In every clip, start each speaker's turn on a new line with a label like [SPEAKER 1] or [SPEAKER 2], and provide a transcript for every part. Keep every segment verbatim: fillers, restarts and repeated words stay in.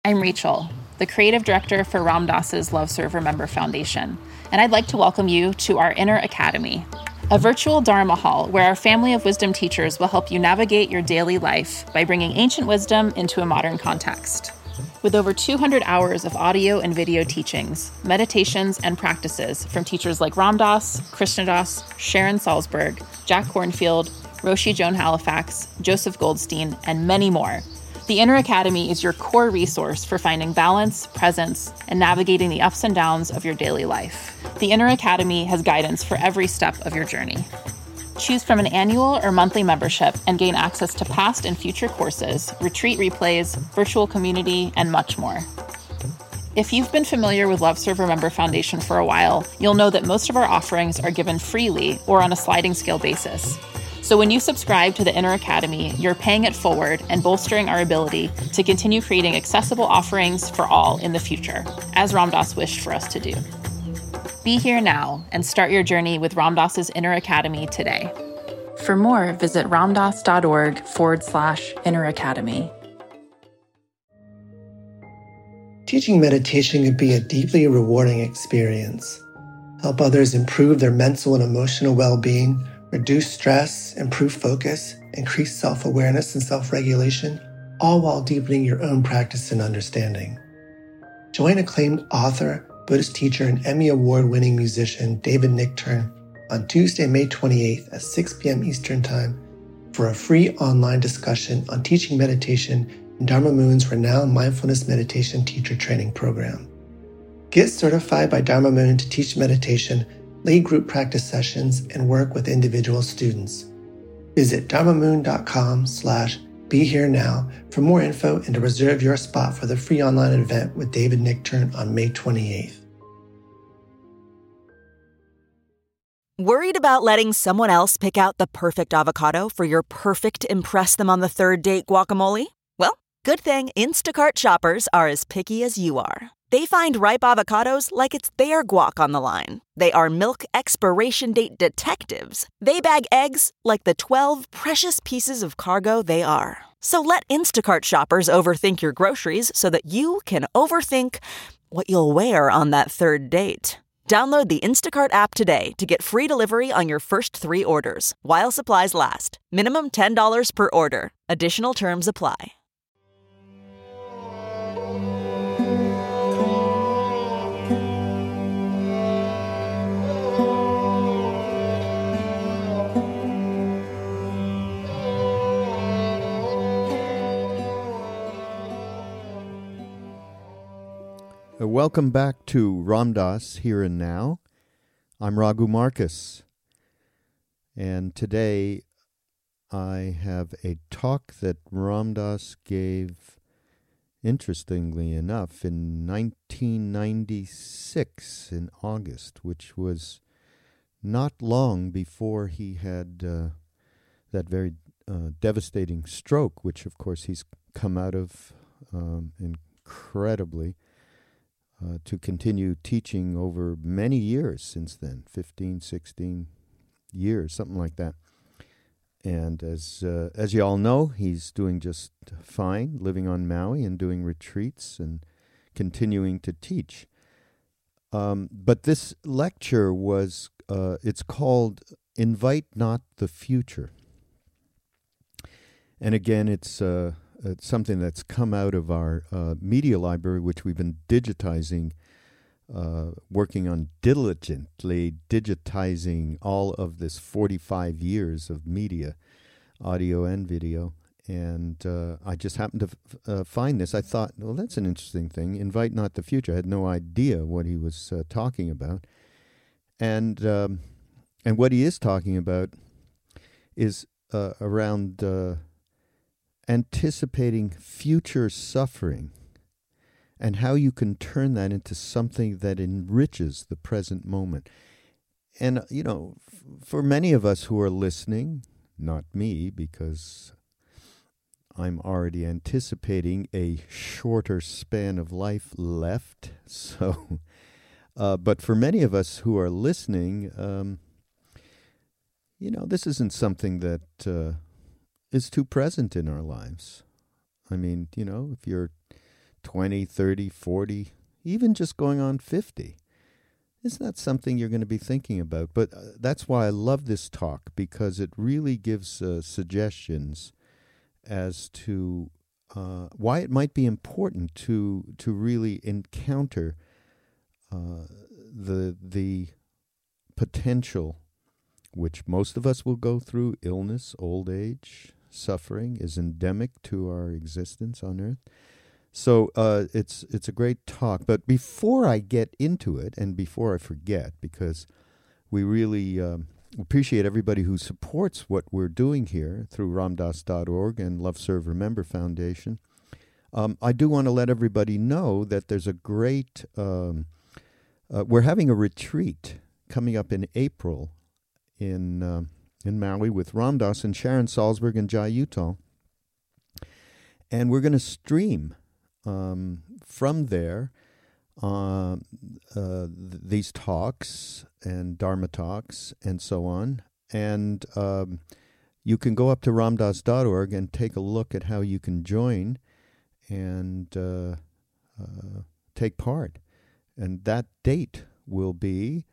[SPEAKER 1] I'm Rachel, the creative director for Ram Dass's Love Serve Remember Foundation, and I'd like to welcome you to our Inner Academy, a virtual Dharma hall where our family of wisdom teachers will help you navigate your daily life by bringing ancient wisdom into a modern context. With over two hundred hours of audio and video teachings, meditations, and practices from teachers like Ram Dass, Krishna Das, Sharon Salzberg, Jack Kornfield, Roshi Joan Halifax, Joseph Goldstein, and many more, the Inner Academy is your core resource for finding balance, presence, and navigating the ups and downs of your daily life. The Inner Academy has guidance for every step of your journey. Choose from an annual or monthly membership and gain access to past and future courses, retreat replays, virtual community, and much more. If you've been familiar with Love Serve Remember Foundation for a while, you'll know that most of our offerings are given freely or on a sliding scale basis. So when you subscribe to the Inner Academy, you're paying it forward and bolstering our ability to continue creating accessible offerings for all in the future, as Ram Dass wished for us to do. Be here now and start your journey with Ram Dass's Inner Academy today. For more, visit ramdass.org forward slash Inner Academy.
[SPEAKER 2] Teaching meditation can be a deeply rewarding experience. Help others improve their mental and emotional well-being, reduce stress, improve focus, increase self-awareness and self-regulation, all while deepening your own practice and understanding. Join acclaimed author, Buddhist teacher, and Emmy Award-winning musician David Nichtern on Tuesday, May twenty-eighth at six p.m. Eastern Time for a free online discussion on teaching meditation in Dharma Moon's renowned mindfulness meditation teacher training program. Get certified by Dharma Moon to teach meditation, lead group practice sessions, and work with individual students. Visit dharmamoon.com slash be here now for more info and to reserve your spot for the free online event with David Nichtern on May twenty-eighth.
[SPEAKER 3] Worried about letting someone else pick out the perfect avocado for your perfect impress them on the third date guacamole? Well, good thing Instacart shoppers are as picky as you are. They find ripe avocados like it's their guac on the line. They are milk expiration date detectives. They bag eggs like the twelve precious pieces of cargo they are. So let Instacart shoppers overthink your groceries so that you can overthink what you'll wear on that third date. Download the Instacart app today to get free delivery on your first three orders, while supplies last. Minimum ten dollars per order. Additional terms apply.
[SPEAKER 4] Welcome back to Ram Dass Here and Now. I'm Raghu Marcus, and today I have a talk that Ram Dass gave, interestingly enough, in nineteen ninety-six in August, which was not long before he had uh, that very uh, devastating stroke, which of course he's come out of um, incredibly. Uh, to continue teaching over many years since then, fifteen, sixteen years, something like that. And as uh, as you all know, he's doing just fine, living on Maui and doing retreats and continuing to teach. Um, but this lecture was, uh, it's called Invite Not the Future. And again, it's... Uh, It's something that's come out of our uh, media library, which we've been digitizing, uh, working on diligently digitizing all of this forty-five years of media, audio and video. And uh, I just happened to f- uh, find this. I thought, well, that's an interesting thing. Invite Not the Future. I had no idea what he was uh, talking about. And, um, and what he is talking about is uh, around... Uh, anticipating future suffering and how you can turn that into something that enriches the present moment. And, you know, f- for many of us who are listening, not me, because I'm already anticipating a shorter span of life left. So, uh, but for many of us who are listening, um, you know, this isn't something that uh, is too present in our lives. I mean, you know, if you're twenty, thirty, forty, even just going on fifty. Isn't that something you're going to be thinking about? But uh, that's why I love this talk, because it really gives uh, suggestions as to uh, why it might be important to to really encounter uh, the the potential, which most of us will go through. Illness, old age, suffering is endemic to our existence on Earth. So uh, it's it's a great talk. But before I get into it, and before I forget, because we really um, appreciate everybody who supports what we're doing here through ramdas dot org and Love, Serve, Remember Foundation, um, I do want to let everybody know that there's a great, um, uh, we're having a retreat coming up in April in uh, in Maui with Ram Dass and Sharon Salzberg and Jai Uttal. And we're going to stream um, from there uh, uh, th- these talks and Dharma talks and so on. And um, you can go up to ramdas dot org and take a look at how you can join and uh, uh, take part. And that date will be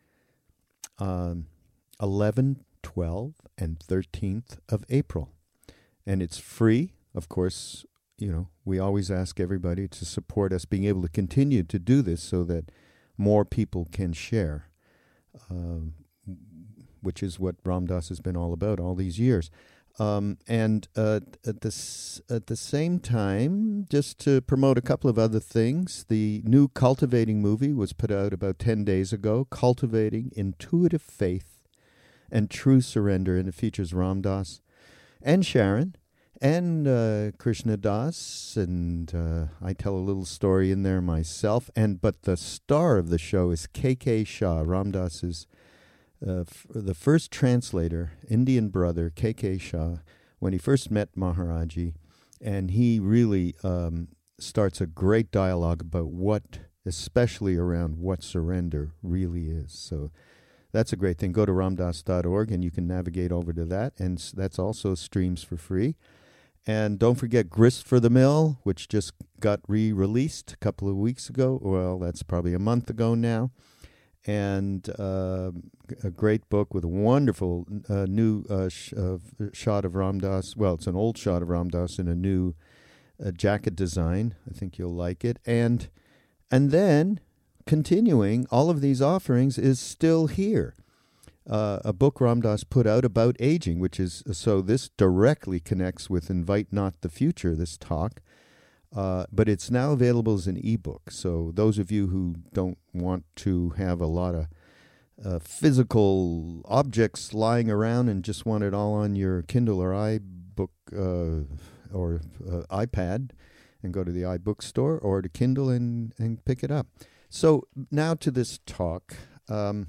[SPEAKER 4] um, eleven, twelve, and thirteenth of April. And it's free. Of course, you know, we always ask everybody to support us being able to continue to do this so that more people can share, uh, which is what Ram Dass has been all about all these years. Um, and uh, at, the, s- at the same time, just to promote a couple of other things, the new Cultivating movie was put out about ten days ago, Cultivating Intuitive Faith and True Surrender, and it features Ram Dass and Sharon and uh, Krishna Das, and uh, I tell a little story in there myself. And but the star of the show is K K Shah, Ram Dass's uh, f- the first translator, Indian brother, K K Shah, when he first met Maharaji, and he really um, starts a great dialogue about what, especially around what surrender really is. So that's a great thing. Go to ramdas dot org and you can navigate over to that, and that's also streams for free. And don't forget Grist for the Mill, which just got re-released a couple of weeks ago. Well, that's probably a month ago now. And uh, a great book with a wonderful uh, new uh, sh- uh, shot of Ram Dass. Well, it's an old shot of Ram Dass in a new uh, jacket design. I think you'll like it. And and then, continuing, all of these offerings is still here. Uh, a book Ram Dass put out about aging, which is, so this directly connects with Invite Not the Future, this talk, uh, but it's now available as an ebook. So those of you who don't want to have a lot of uh, physical objects lying around and just want it all on your Kindle or iBook uh, or uh, iPad, and go to the iBook store or to Kindle and, and pick it up. So now to this talk. Um,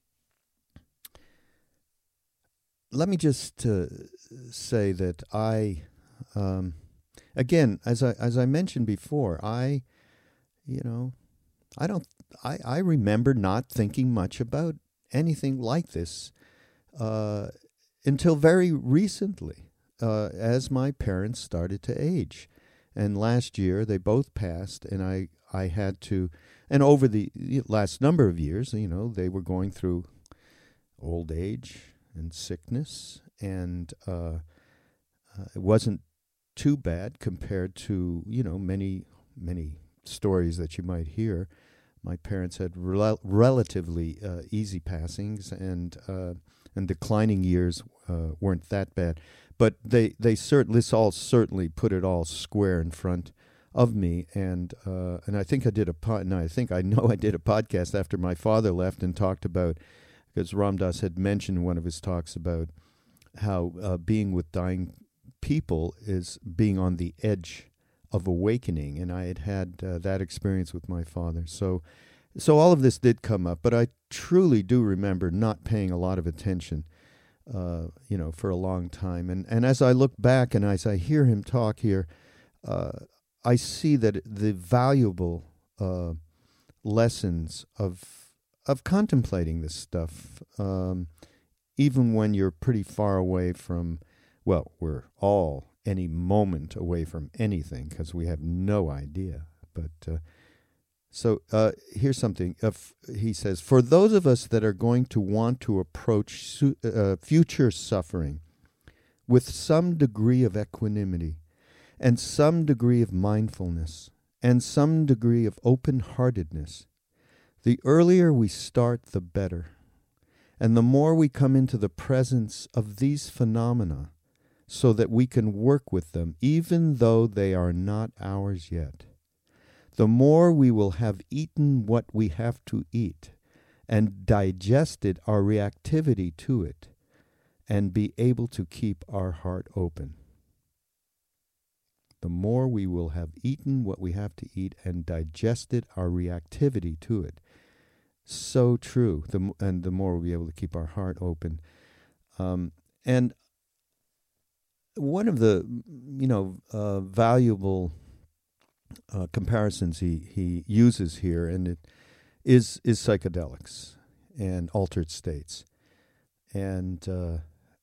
[SPEAKER 4] Let me just uh, say that I, um, again, as I as I mentioned before, I, you know, I don't, I, I remember not thinking much about anything like this uh, until very recently, uh, as my parents started to age, and last year they both passed, and I I had to, and over the last number of years, you know, they were going through old age and sickness, and uh, uh, it wasn't too bad compared to, you know, many, many stories that you might hear. My parents had rel- relatively uh, easy passings, and uh, and declining years uh, weren't that bad. But they, they cert- this all certainly put it all square in front of me, and uh, and I think I did a pod- no, I think I know I did a podcast after my father left and talked about, because Ram Dass had mentioned in one of his talks about how uh, being with dying people is being on the edge of awakening, and I had had uh, that experience with my father. So, so all of this did come up, but I truly do remember not paying a lot of attention, uh, you know, for a long time. And and as I look back and as I hear him talk here, uh, I see that the valuable uh, lessons of of contemplating this stuff, um, even when you're pretty far away from, well, we're all any moment away from anything because we have no idea. But uh, so uh, here's something. Uh, f- he says, for those of us that are going to want to approach su- uh, future suffering with some degree of equanimity and some degree of mindfulness and some degree of open-heartedness, the earlier we start, the better. And the more we come into the presence of these phenomena so that we can work with them, even though they are not ours yet, the more we will have eaten what we have to eat and digested our reactivity to it and be able to keep our heart open. The more we will have eaten what we have to eat and digested our reactivity to it. So true. The, and the more we'll be able to keep our heart open. Um, and one of the, you know, uh, valuable uh, comparisons he, he uses here, and it is is psychedelics and altered states. And uh,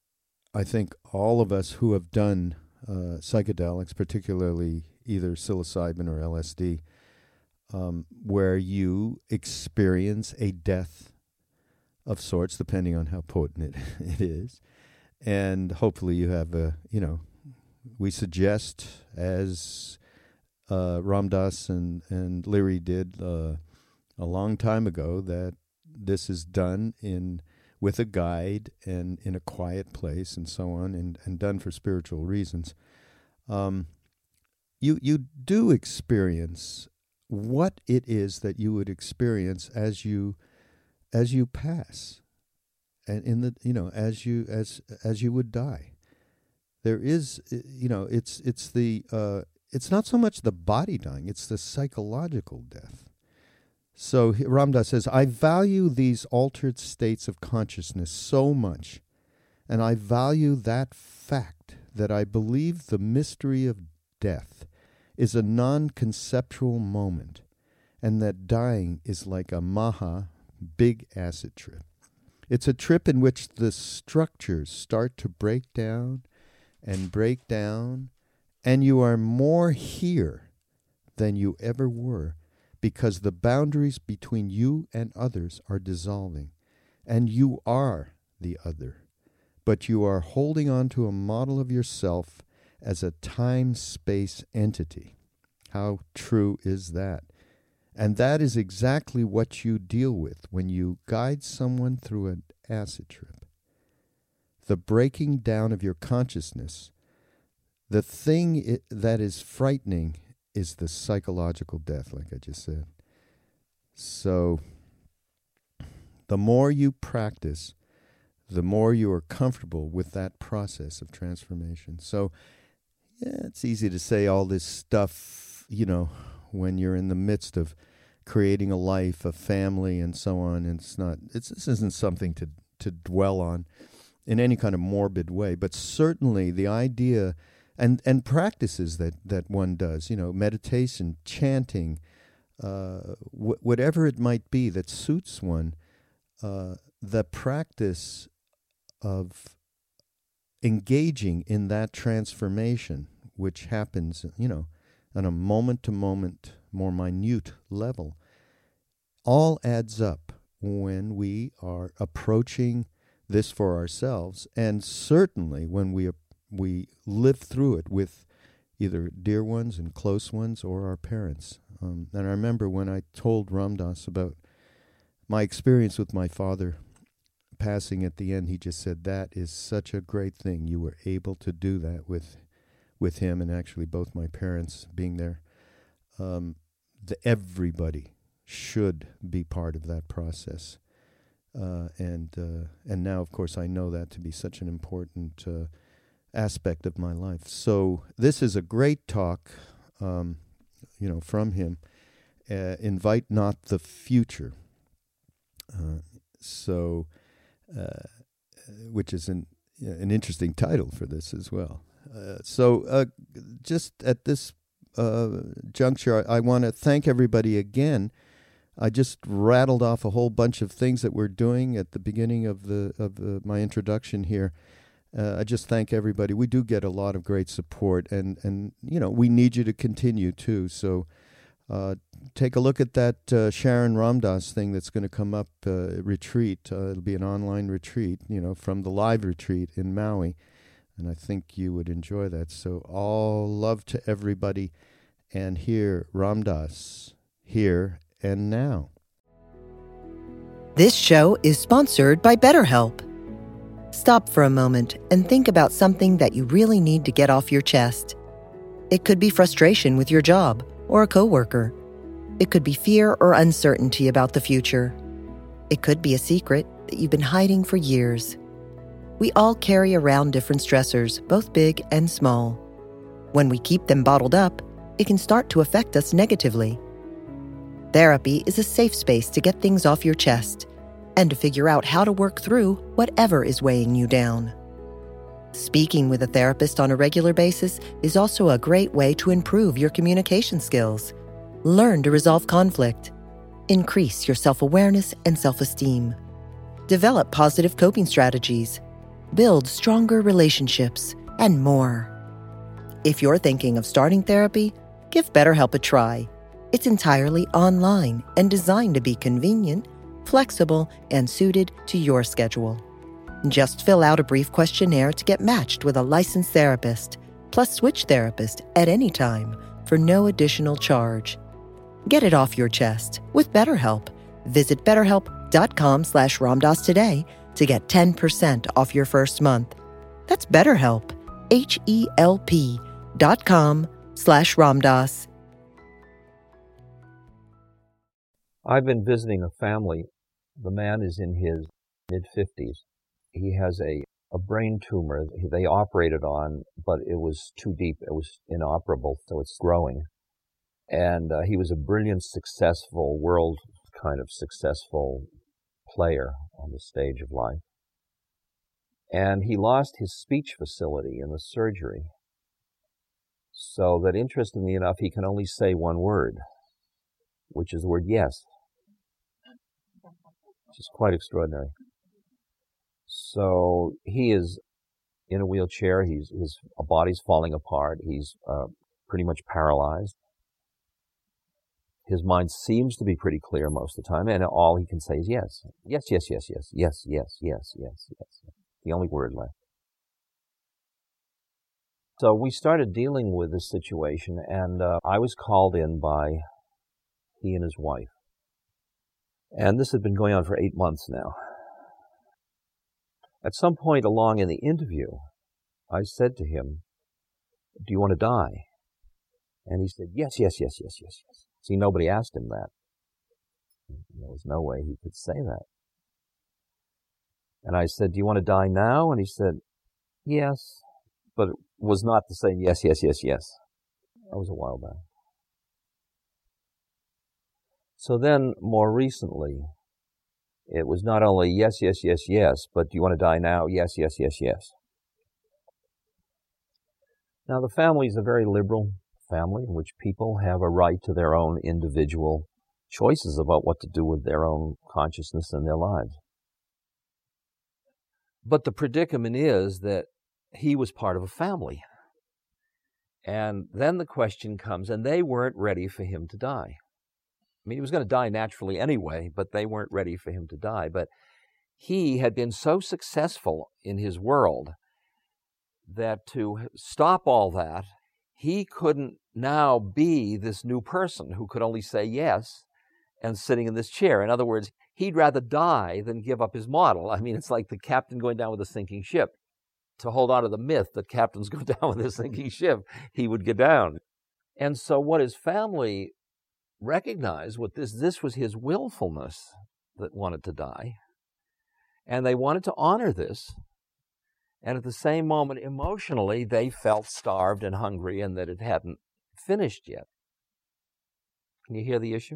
[SPEAKER 4] I think all of us who have done uh, psychedelics, particularly either psilocybin or L S D, um, where you experience a death of sorts, depending on how potent it, it is, and hopefully you have a, you know, we suggest, as uh, Ram Dass and, and Leary did uh, a long time ago, that this is done in with a guide and in a quiet place and so on, and, and done for spiritual reasons. Um, you you do experience what it is that you would experience as you as you pass, and in the you know as you as as you would die. There is, you know, it's it's the uh, it's not so much the body dying; it's the psychological death. So Ram Dass says, I value these altered states of consciousness so much, and I value that fact that I believe the mystery of death is a non-conceptual moment, and that dying is like a maha, big acid trip. It's a trip in which the structures start to break down and break down, and you are more here than you ever were, because the boundaries between you and others are dissolving, and you are the other, but you are holding on to a model of yourself as a time-space entity. How true is that? And that is exactly what you deal with when you guide someone through an acid trip. The breaking down of your consciousness. The thing I- that is frightening is the psychological death, like I just said. So, the more you practice, the more you are comfortable with that process of transformation. So, yeah, it's easy to say all this stuff, you know, when you're in the midst of creating a life, a family, and so on. And it's not, it's, this isn't something to, to dwell on in any kind of morbid way, but certainly the idea and, and practices that, that one does, you know, meditation, chanting, uh, wh- whatever it might be that suits one, uh, the practice of engaging in that transformation, which happens, you know, on a moment-to-moment, more minute level, all adds up when we are approaching this for ourselves, and certainly when we we live through it with either dear ones and close ones or our parents. Um, and I remember when I told Ram Dass about my experience with my father passing at the end, he just said, that is such a great thing. You were able to do that with with him, and actually both my parents being there. Um, the, everybody should be part of that process. Uh, and uh, and now, of course, I know that to be such an important uh, aspect of my life. So this is a great talk, um, you know, from him. Uh, Invite not the future. Uh, so, uh, which is an an interesting title for this as well. Uh, so, uh, just at this uh, juncture, I, I want to thank everybody again. I just rattled off a whole bunch of things that we're doing at the beginning of the of the, my introduction here. Uh, I just thank everybody. We do get a lot of great support, and, and you know, we need you to continue too. So uh, take a look at that uh, Sharon Ramdas thing that's going to come up, uh, retreat. Uh, it'll be an online retreat, you know, from the live retreat in Maui. And I think you would enjoy that. So all love to everybody. And here, Ramdas, here and now.
[SPEAKER 5] This show is sponsored by BetterHelp. Stop for a moment and think about something that you really need to get off your chest. It could be frustration with your job or a coworker. It could be fear or uncertainty about the future. It could be a secret that you've been hiding for years. We all carry around different stressors, both big and small. When we keep them bottled up, it can start to affect us negatively. Therapy is a safe space to get things off your chest and to figure out how to work through whatever is weighing you down. Speaking with a therapist on a regular basis is also a great way to improve your communication skills, learn to resolve conflict, increase your self-awareness and self-esteem, develop positive coping strategies, build stronger relationships, and more. If you're thinking of starting therapy, give BetterHelp a try. It's entirely online and designed to be convenient, flexible, and suited to your schedule. Just fill out a brief questionnaire to get matched with a licensed therapist, plus switch therapist at any time for no additional charge. Get it off your chest with BetterHelp. Visit betterhelp.com slash Ramdas today to get ten percent off your first month. That's BetterHelp, H-E-L-P dot com slash Ramdas.
[SPEAKER 6] I've been visiting a family. The man is in his mid-fifties. He has a, a brain tumor they operated on, but it was too deep. It was inoperable, so it's growing. And uh, he was a brilliant, successful, world kind of successful player on the stage of life. And he lost his speech facility in the surgery, so that, interestingly enough, he can only say one word, which is the word yes, which is quite extraordinary. So he is in a wheelchair. He's, his body's falling apart. He's uh, pretty much paralyzed. His mind seems to be pretty clear most of the time, and all he can say is yes. Yes, yes, yes, yes, yes, yes, yes, yes, yes. The only word left. So we started dealing with this situation, and uh, I was called in by he and his wife. And this had been going on for eight months now. At some point along in the interview, I said to him, "Do you want to die?" And he said, yes, yes, yes, yes, yes, yes. See, nobody asked him that. There was no way he could say that. And I said, "Do you want to die now?" And he said, yes, but it was not the same yes, yes, yes, yes. That was a while back. So then, more recently, it was not only yes, yes, yes, yes, but "Do you want to die now?" Yes, yes, yes, yes. Now, the family is a very liberal family in which people have a right to their own individual choices about what to do with their own consciousness and their lives. But the predicament is that he was part of a family. And then the question comes, and they weren't ready for him to die. I mean, he was going to die naturally anyway, but they weren't ready for him to die. But he had been so successful in his world that to stop all that, he couldn't now be this new person who could only say yes and sitting in this chair. In other words, he'd rather die than give up his model. I mean, it's like the captain going down with a sinking ship. To hold on to the myth that captains go down with a sinking ship, he would get down. And so what his family recognized, what this, this was his willfulness that wanted to die. And they wanted to honor this. And at the same moment, emotionally, they felt starved and hungry and that it hadn't finished yet. Can you hear the issue?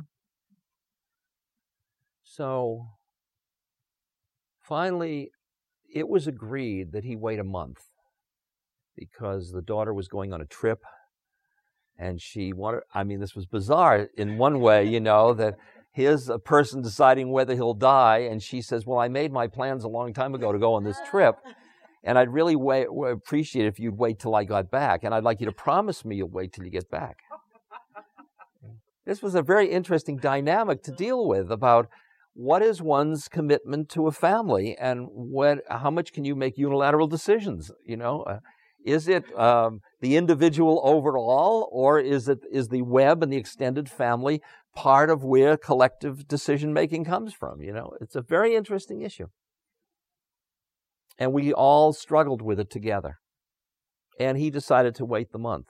[SPEAKER 6] So finally, it was agreed that he wait a month because the daughter was going on a trip and she wanted, I mean, this was bizarre in one way, you know, that here's a person deciding whether he'll die, and she says, well, I made my plans a long time ago to go on this trip, and I'd really wait, appreciate it if you'd wait till I got back, and I'd like you to promise me you'll wait till you get back. this was a very interesting dynamic to deal with about what is one's commitment to a family, and what, how much can you make unilateral decisions? You know, uh, is it um, the individual overall, or is it is the web and the extended family part of where collective decision making comes from? You know, it's a very interesting issue, and we all struggled with it together. And he decided to wait the month.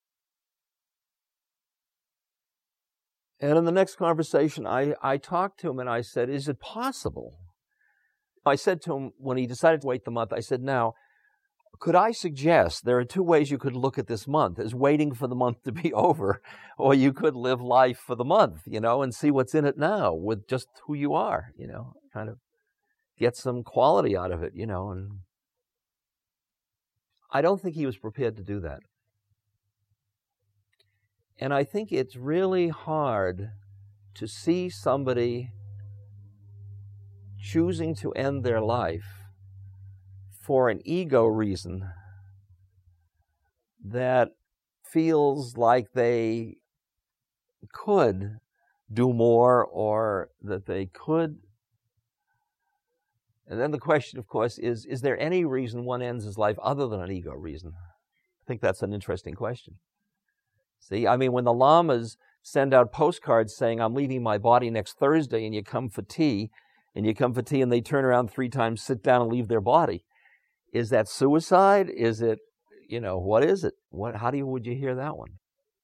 [SPEAKER 6] And in the next conversation, I, I talked to him and I said, is it possible? I said to him, when he decided to wait the month, I said, now, could I suggest there are two ways you could look at this month, is waiting for the month to be over, or you could live life for the month, you know, and see what's in it now with just who you are, you know, kind of get some quality out of it, you know. And I don't think he was prepared to do that. And I think it's really hard to see somebody choosing to end their life for an ego reason that feels like they could do more, or that they could. And then the question, of course, is, is there any reason one ends his life other than an ego reason? I think that's an interesting question. See, I mean, when the lamas send out postcards saying, I'm leaving my body next Thursday, and you come for tea, and you come for tea, and they turn around three times, sit down, and leave their body. Is that suicide? Is it, you know, what is it? What? How do you, would you hear that one?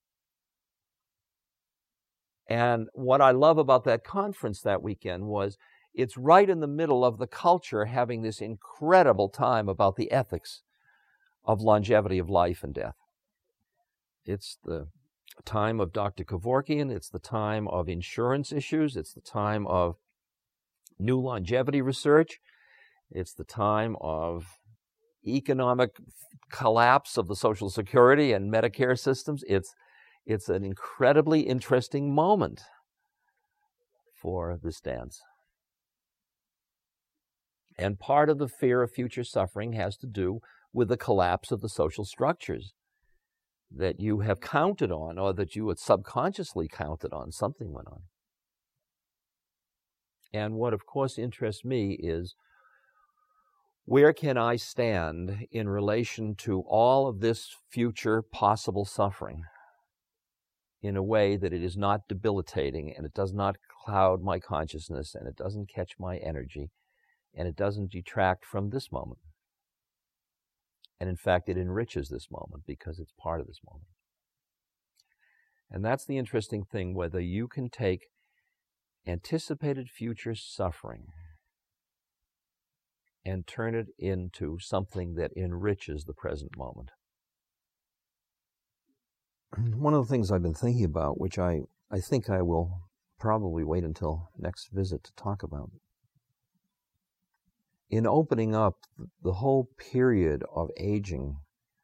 [SPEAKER 6] And what I love about that conference that weekend was it's right in the middle of the culture having this incredible time about the ethics of longevity of life and death. It's the time of Doctor Kevorkian. It's the time of insurance issues. It's the time of new longevity research. It's the time of economic collapse of the Social Security and Medicare systems. It's, it's an incredibly interesting moment for this dance. And part of the fear of future suffering has to do with the collapse of the social structures that you have counted on, or that you had subconsciously counted on. Something went on. And what, of course, interests me is, where can I stand in relation to all of this future possible suffering in a way that it is not debilitating, and it does not cloud my consciousness, and it doesn't catch my energy, and it doesn't detract from this moment. And in fact, it enriches this moment because it's part of this moment. And that's the interesting thing, whether you can take anticipated future suffering and turn it into something that enriches the present moment. One of the things I've been thinking about, which I, I think I will probably wait until next visit to talk about, in opening up the whole period of aging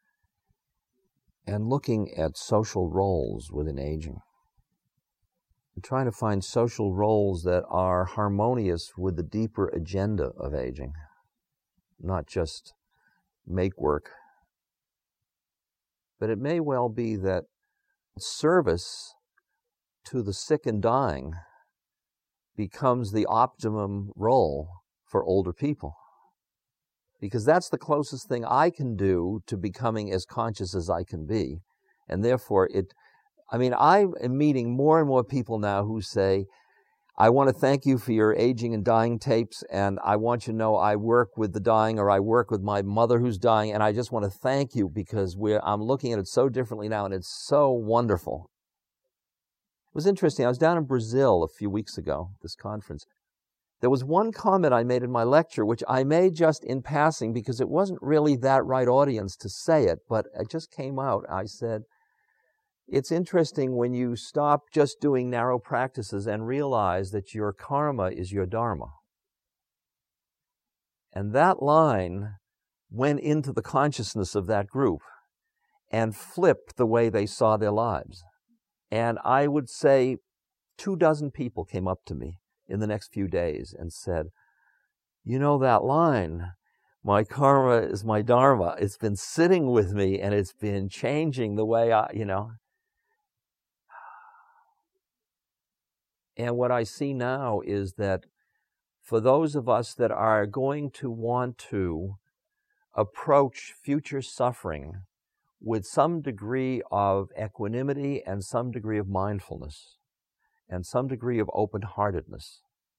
[SPEAKER 6] and looking at social roles within aging, and trying to find social roles that are harmonious with the deeper agenda of aging, not just make work. But it may well be that service to the sick and dying becomes the optimum role for older people, because that's the closest thing I can do to becoming as conscious as I can be. And therefore, it, I mean, I am meeting more and more people now who say, I want to thank you for your aging and dying tapes, and I want you to know I work with the dying, or I work with my mother who's dying, and I just want to thank you because we're, I'm looking at it so differently now, and it's so wonderful. It was interesting. I was down in Brazil a few weeks ago, this conference. There was one comment I made in my lecture, which I made just in passing because it wasn't really that right audience to say it, but it just came out. I said, it's interesting when you stop just doing narrow practices and realize that your karma is your dharma. And that line went into the consciousness of that group and flipped the way they saw their lives. And I would say two dozen people came up to me in the next few days and said, you know that line, my karma is my dharma. It's been sitting with me and it's been changing the way I, you know. And what I see now is that for those of us that are going to want to approach future suffering with some degree of equanimity and some degree of mindfulness and some degree of open-heartedness,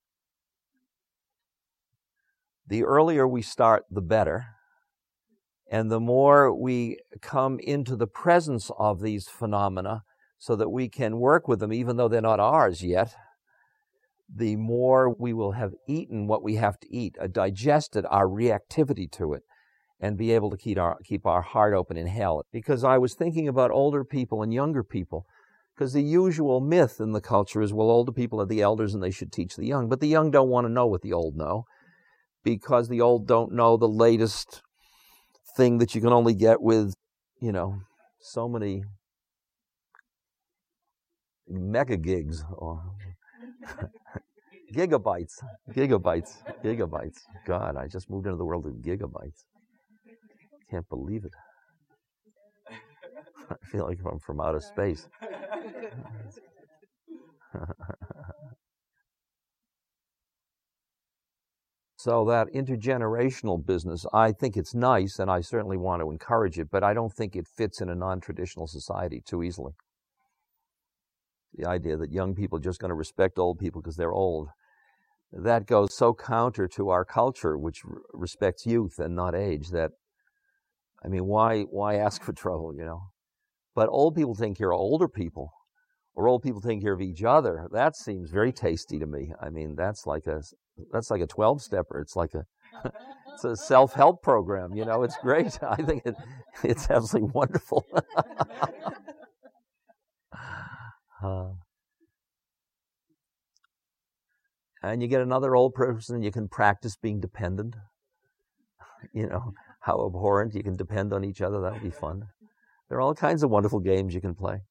[SPEAKER 6] the earlier we start, the better. And the more we come into the presence of these phenomena so that we can work with them, even though they're not ours yet, the more we will have eaten what we have to eat, uh, digested our reactivity to it, and be able to keep our, keep our heart open in hell. Because I was thinking about older people and younger people, because the usual myth in the culture is, well, older people are the elders and they should teach the young. But the young don't want to know what the old know, because the old don't know the latest thing that you can only get with, you know, so many mega gigs or gigabytes, gigabytes, gigabytes. God, I just moved into the world of gigabytes. Can't believe it. I feel like I'm from outer space. So that intergenerational business, I think it's nice, and I certainly want to encourage it, but I don't think it fits in a non-traditional society too easily. The idea that young people are just going to respect old people because they're old, that goes so counter to our culture, which r- respects youth and not age, that, I mean, why why ask for trouble, you know? But old people take care of older people, or old people taking care of each other. That seems very tasty to me. I mean, that's like a that's like a twelve-stepper. It's like a it's a self-help program. You know, it's great. I think it it's absolutely wonderful. uh, and you get another old person, you can practice being dependent. You know, how abhorrent you can depend on each other. That would be fun. There are all kinds of wonderful games you can play.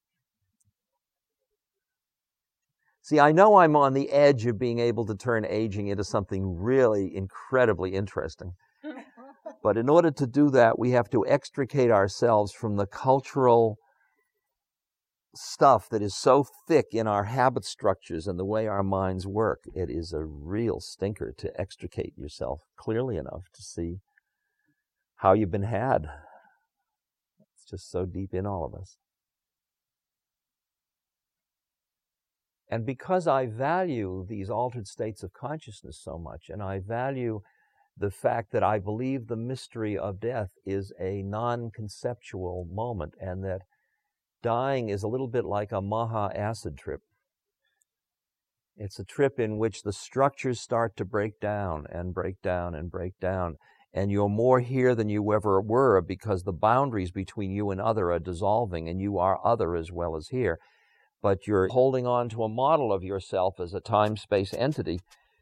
[SPEAKER 6] See, I know I'm on the edge of being able to turn aging into something really incredibly interesting. But in order to do that, we have to extricate ourselves from the cultural stuff that is so thick in our habit structures and the way our minds work. It is a real stinker to extricate yourself clearly enough to see how you've been had. It's just so deep in all of us. And because I value these altered states of consciousness so much, and I value the fact that I believe the mystery of death is a non-conceptual moment, and that dying is a little bit like a Maha acid trip. It's a trip in which the structures start to break down and break down and break down, and you're more here than you ever were because the boundaries between you and other are dissolving, and you are other as well as here. But you're holding on to a model of yourself as a time-space entity.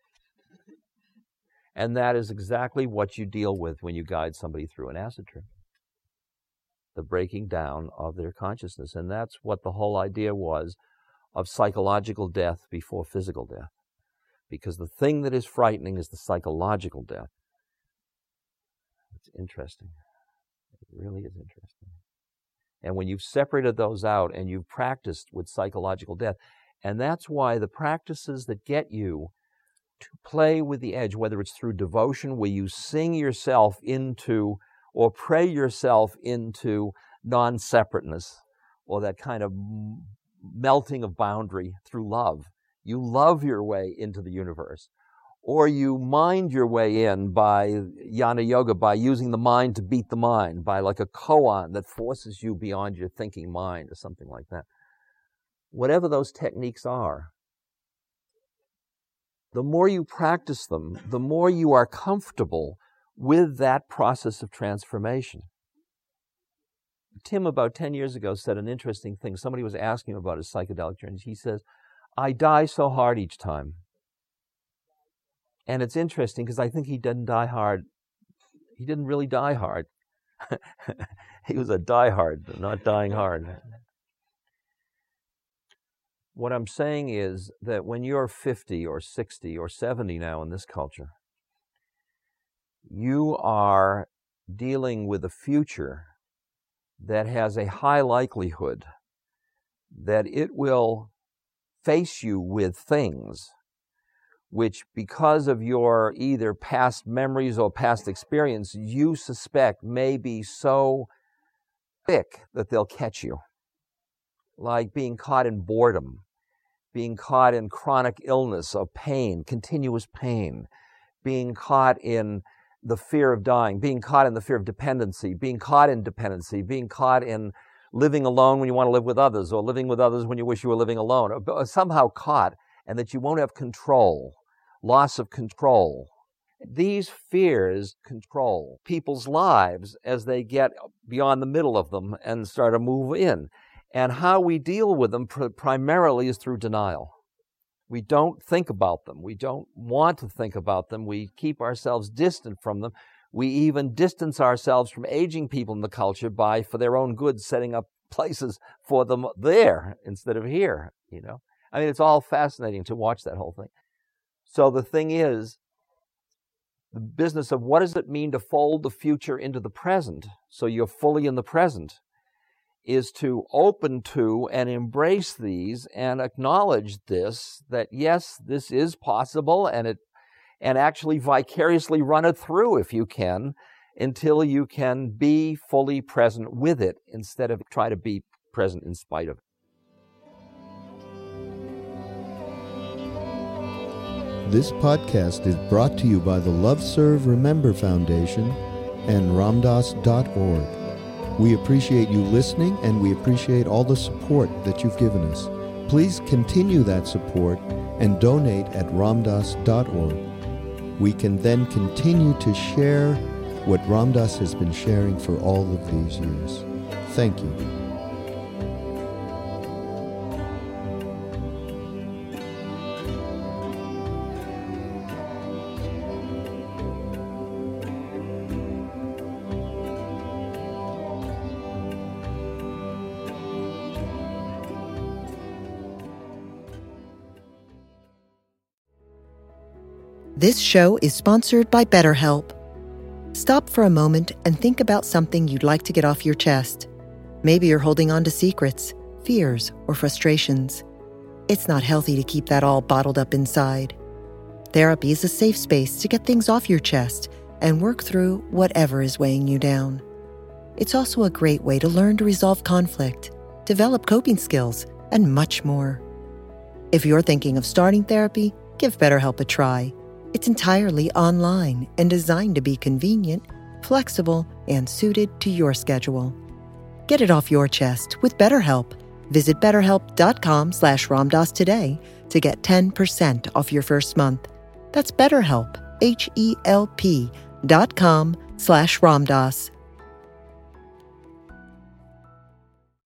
[SPEAKER 6] And that is exactly what you deal with when you guide somebody through an acid trip. The breaking down of their consciousness. And that's what the whole idea was of psychological death before physical death. Because the thing that is frightening is the psychological death. It's interesting. It really is interesting. And when you've separated those out and you've practiced with psychological death, and that's why the practices that get you to play with the edge, whether it's through devotion, where you sing yourself into or pray yourself into non-separateness, or that kind of melting of boundary through love. You love your way into the universe. Or you mind your way in by jnana yoga, by using the mind to beat the mind, by like a koan that forces you beyond your thinking mind or something like that. Whatever those techniques are, the more you practice them, the more you are comfortable with that process of transformation. Tim, about ten years ago, said an interesting thing. Somebody was asking him about his psychedelic journeys. He says, I die so hard each time. And it's interesting because I think he didn't die hard. He didn't really die hard. He was a diehard, not dying hard. What I'm saying is that when you're fifty or sixty or seventy now in this culture, you are dealing with a future that has a high likelihood that it will face you with things which, because of your either past memories or past experience, you suspect may be so thick that they'll catch you. Like being caught in boredom, being caught in chronic illness or pain, continuous pain, being caught in the fear of dying, being caught in the fear of dependency, being caught in dependency, being caught in living alone when you want to live with others, or living with others when you wish you were living alone, or somehow caught, and that you won't have control, loss of control. These fears control people's lives as they get beyond the middle of them and start to move in. And how we deal with them pr- primarily is through denial. We don't think about them. We don't want to think about them. We keep ourselves distant from them. We even distance ourselves from aging people in the culture by, for their own good, setting up places for them there instead of here, you know. I mean, it's all fascinating to watch that whole thing. So the thing is, the business of what does it mean to fold the future into the present so you're fully in the present is to open to and embrace these and acknowledge this, that yes, this is possible, and it and actually vicariously run it through if you can, until you can be fully present with it instead of try to be present in spite of it.
[SPEAKER 4] This podcast is brought to you by the Love Serve Remember Foundation and Ramdas dot org. We appreciate you listening, and we appreciate all the support that you've given us. Please continue that support and donate at Ramdas dot org. We can then continue to share what Ramdas has been sharing for all of these years. Thank you.
[SPEAKER 5] This show is sponsored by BetterHelp. Stop for a moment and think about something you'd like to get off your chest. Maybe you're holding on to secrets, fears, or frustrations. It's not healthy to keep that all bottled up inside. Therapy is a safe space to get things off your chest and work through whatever is weighing you down. It's also a great way to learn to resolve conflict, develop coping skills, and much more. If you're thinking of starting therapy, give BetterHelp a try. It's entirely online and designed to be convenient, flexible, and suited to your schedule. Get it off your chest with BetterHelp. Visit betterhelp.com slash Ramdas today to get ten percent off your first month. That's BetterHelp, H E L P dot com slash Ramdas.